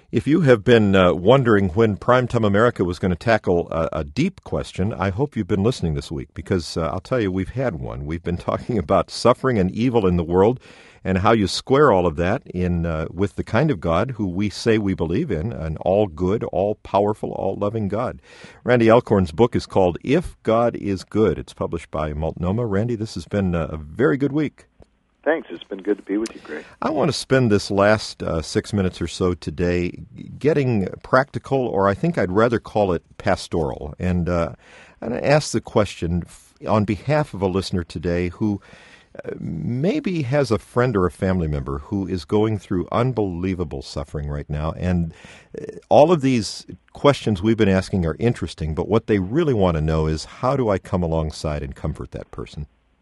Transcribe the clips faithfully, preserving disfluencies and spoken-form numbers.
If you have been uh, wondering when Primetime America was going to tackle a, a deep question, I hope you've been listening this week, because uh, I'll tell you, we've had one. We've been talking about suffering and evil in the world and how you square all of that in uh, with the kind of God who we say we believe in, an all-good, all-powerful, all-loving God. Randy Alcorn's book is called If God is Good. It's published by Multnomah. Randy, this has been a very good week. Thanks. It's been good to be with you, Greg. I want to spend this last uh, six minutes or so today getting practical, or I think I'd rather call it pastoral. And uh, I'm going to ask the question on behalf of a listener today who uh, maybe has a friend or a family member who is going through unbelievable suffering right now. And uh, all of these questions we've been asking are interesting, but what they really want to know is, how do I come alongside and comfort that person?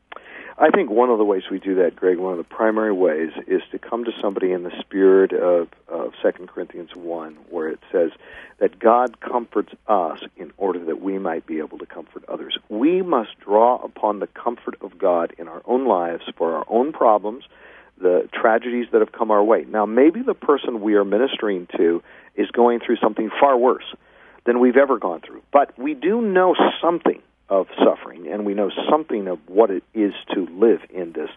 I think one of the ways we do that, Greg, one of the primary ways, is to come to somebody in the spirit of, of Second Corinthians one, where it says that God comforts us in order that we might be able to comfort others. We must draw upon the comfort of God in our own lives for our own problems, the tragedies that have come our way. Now, maybe the person we are ministering to is going through something far worse than we've ever gone through, but we do know something of suffering, and we know something of what it is to live in this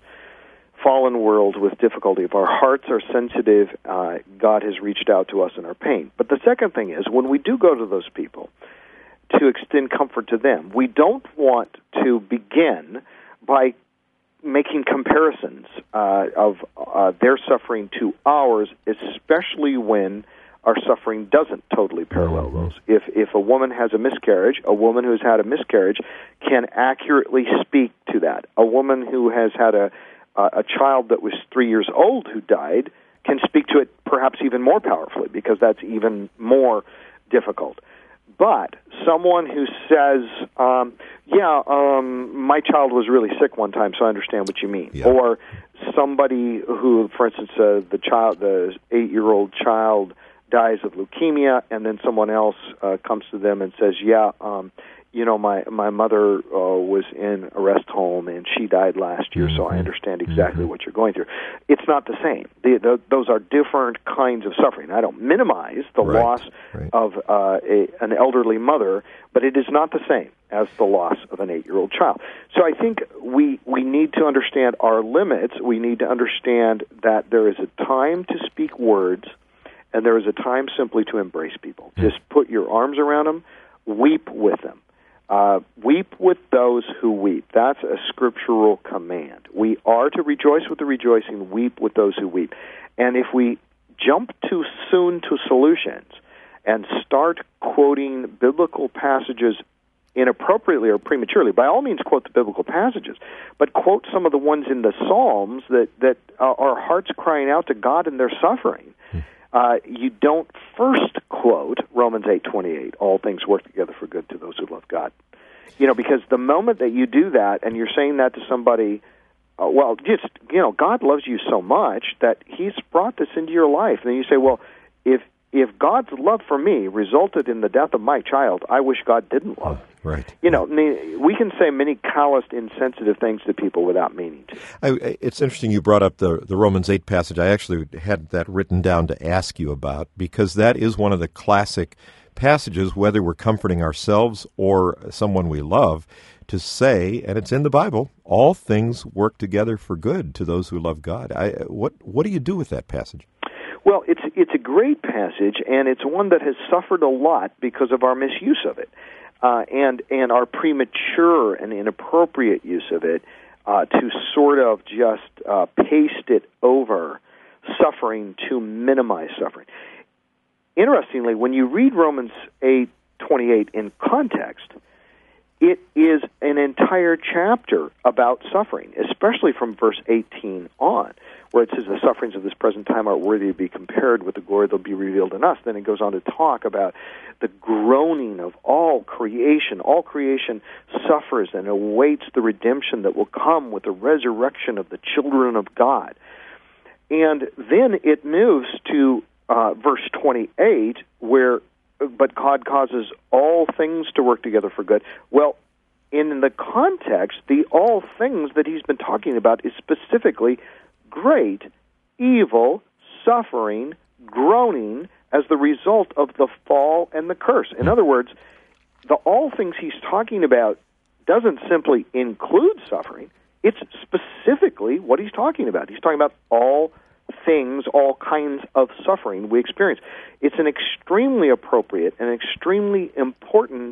fallen world with difficulty. If our hearts are sensitive, uh, God has reached out to us in our pain. But the second thing is, when we do go to those people to extend comfort to them, we don't want to begin by making comparisons uh, of uh, their suffering to ours, especially when our suffering doesn't totally parallel those. If if a woman has a miscarriage, a woman who's had a miscarriage can accurately speak to that. A woman who has had a uh, a child that was three years old who died can speak to it perhaps even more powerfully, because that's even more difficult. But someone who says, um, yeah, um, my child was really sick one time, so I understand what you mean. Yeah. Or somebody who, for instance, uh, the child, the eight-year-old child dies of leukemia, and then someone else uh, comes to them and says, yeah, um, you know, my, my mother uh, was in a rest home, and she died last year, mm-hmm. so I understand exactly mm-hmm. what you're going through. It's not the same. The, the, those are different kinds of suffering. I don't minimize the right. loss right. of uh, a, an elderly mother, but it is not the same as the loss of an eight-year-old child. So I think we, we need to understand our limits. We need to understand that there is a time to speak words, and there is a time simply to embrace people. Just put your arms around them, weep with them. Uh, weep with those who weep. That's a scriptural command. We are to rejoice with the rejoicing, weep with those who weep. And if we jump too soon to solutions and start quoting biblical passages inappropriately or prematurely, by all means quote the biblical passages, but quote some of the ones in the Psalms that, that uh, are hearts crying out to God in their suffering. Uh, you don't first quote Romans eight twenty-eight, all things work together for good to those who love God. You know, because the moment that you do that and you're saying that to somebody, uh, well, just, you know, God loves you so much that he's brought this into your life. And then you say, well, if if God's love for me resulted in the death of my child, I wish God didn't love me. Oh, right. You know, we can say many calloused, insensitive things to people without meaning to. I, it's interesting you brought up the, the Romans eight passage. I actually had that written down to ask you about, because that is one of the classic passages, whether we're comforting ourselves or someone we love, to say, and it's in the Bible, all things work together for good to those who love God. I, what what do you do with that passage? Well, it's it's a great passage, and it's one that has suffered a lot because of our misuse of it, uh, and and our premature and inappropriate use of it uh, to sort of just uh, paste it over suffering to minimize suffering. Interestingly, when you read Romans eight twenty-eight in context, it is an entire chapter about suffering, especially from verse eighteen on, where it says the sufferings of this present time are worthy to be compared with the glory that will be revealed in us. Then it goes on to talk about the groaning of all creation. All creation suffers and awaits the redemption that will come with the resurrection of the children of God. And then it moves to uh, verse twenty-eight, where but God causes all things to work together for good. Well, in the context, the all things that he's been talking about is specifically great, evil, suffering, groaning, as the result of the fall and the curse. In other words, the all things he's talking about doesn't simply include suffering. It's specifically what he's talking about. He's talking about all things, all kinds of suffering we experience. It's an extremely appropriate and extremely important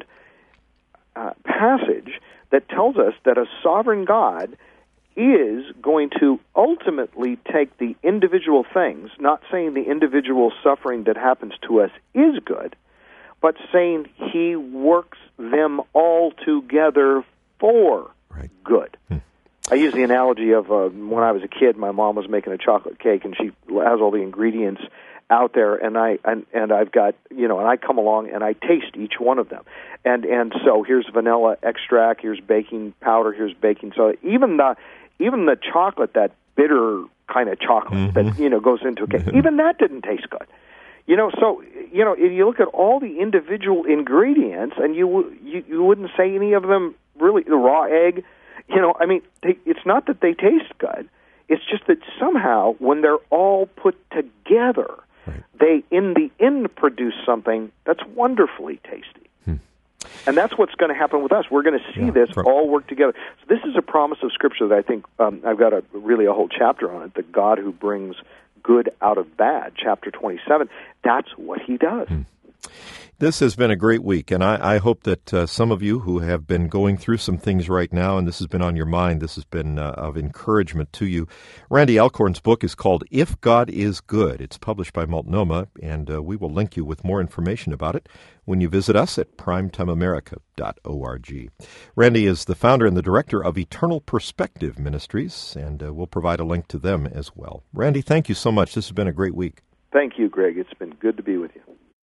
uh, passage that tells us that a sovereign God is going to ultimately take the individual things, not saying the individual suffering that happens to us is good, but saying he works them all together for right. good. Hmm. I use the analogy of uh, when I was a kid, my mom was making a chocolate cake, and she has all the ingredients out there, and I and, and I've got you know, and I come along and I taste each one of them, and and so here's vanilla extract, here's baking powder, here's baking soda, even the even the chocolate, that bitter kind of chocolate mm-hmm. that you know goes into a cake, even that didn't taste good. You know, so you know, if you look at all the individual ingredients, and you you, you wouldn't say any of them really. The raw egg, you know, I mean, they, it's not that they taste good. It's just that somehow, when they're all put together, right. they in the end produce something that's wonderfully tasty. Hmm. And that's what's going to happen with us. We're going to see yeah, this right. all work together. So this is a promise of Scripture that I think um, I've got a really a whole chapter on it. The God who brings good out of bad, chapter twenty-seven. That's what he does. Hmm. This has been a great week, and I, I hope that uh, some of you who have been going through some things right now, and this has been on your mind, this has been uh, of encouragement to you. Randy Alcorn's book is called If God is Good. It's published by Multnomah, and uh, we will link you with more information about it when you visit us at primetime america dot org. Randy is the founder and the director of Eternal Perspective Ministries, and uh, we'll provide a link to them as well. Randy, thank you so much. This has been a great week. Thank you, Greg. It's been good to be with you.